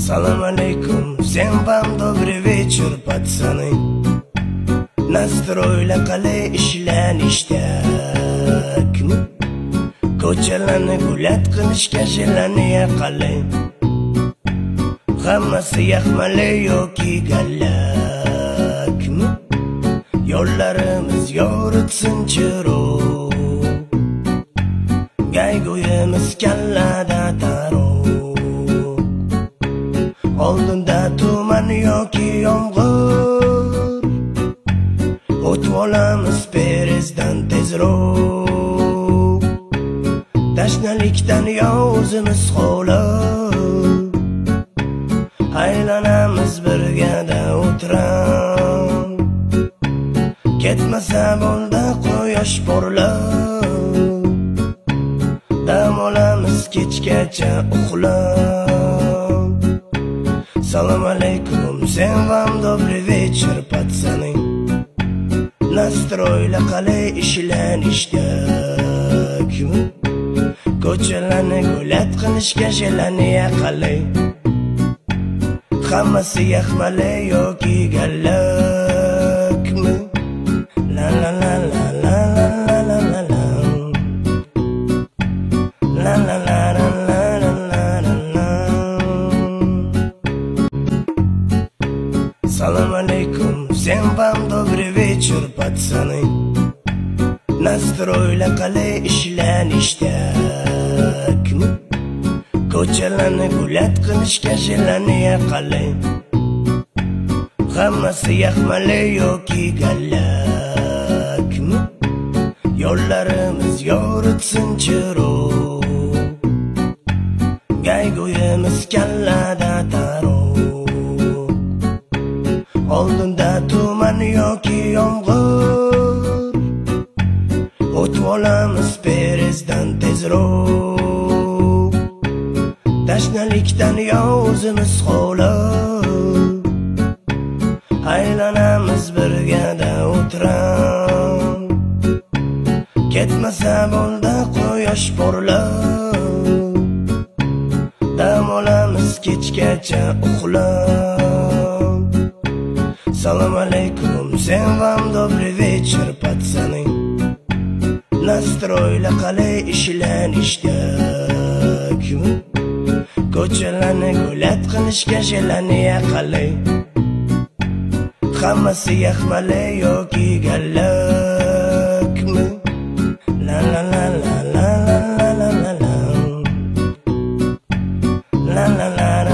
Салам алейкум, всем вам добрый вечер, пацаны. Настройla qalay ishlanishda ko'chalarni gullat qilishga shilaniya qalay. Hammasi yaxmalay yoki gallakmi, yo'llarimiz yoritsin chiroq, gayguyimiz kallada taroq. Oldinda tuman yoki yomg'ir, o'tib olamiz perezdan tezroq. Tashnalikdan yo o'zimiz xo'lab, aylanamiz birgada o'tirib. Ketmasa bo'ldi quyosh porlab, dam olamiz kechgacha uxlab. Салам алейкум, всем вам добрый вечер, пацаны. Настройla qalay ishlanishda ko'chalarni gullat qilishga shilaniya qalay. Hammasi yaxmalay yoki gallakmi, la la la la la la la la la la la la la la la la. Салам алейкум, всем вам добрый вечер, пацаны. Настройla qalay ishlanishda ko'chalarni gullat qilishga shilaniya qalay. Hammasi yaxmalay yoki gallakmi, yo'llarimiz yoritsin chiroq, gayguyimiz kallada taroq. Oldinda tuman yoki yomg'ir, o'tib olamiz perezdan tezroq. Tashnalikdan yo o'zimiz xo'lab, aylanamiz birgada o'tirib. Ketmasa bo'ldi quyosh porlab, dam olamiz kechgacha uxlab. Салам алейкум, всем вам добрый вечер, пацаны. Настройla qalay ishlanishda ko'chalarni gullat qilishga shilaniya qalay. Hammasi yaxmalay yoki gallakmi, la la la la la la la la la la la la la